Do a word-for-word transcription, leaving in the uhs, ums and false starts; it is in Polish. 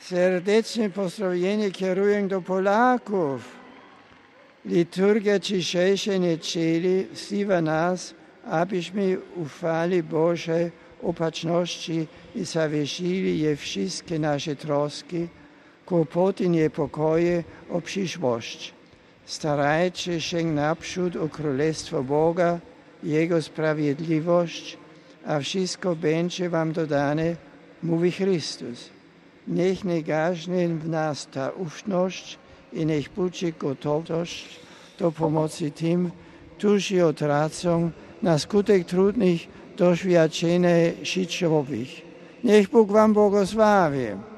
Serdeczne pozdrowienie kieruję do Polaków. Liturgia dzisiejszej niedzieli wzywa nas, abyśmy ufali Bożej opatrzności i zawiesili je wszystkie nasze troski, kłopoty, niepokoje o przyszłość. Starajcie się naprzód o Królestwo Boga, Jego sprawiedliwość, a wszystko będzie wam dodane, mówi Chrystus. Niech nie gaśnie w nas ta ufność i niech będzie gotowość do pomocy tym, którzy odtracą na skutek trudnych doświadczeń życiowych. Niech Bóg wam błogosławi.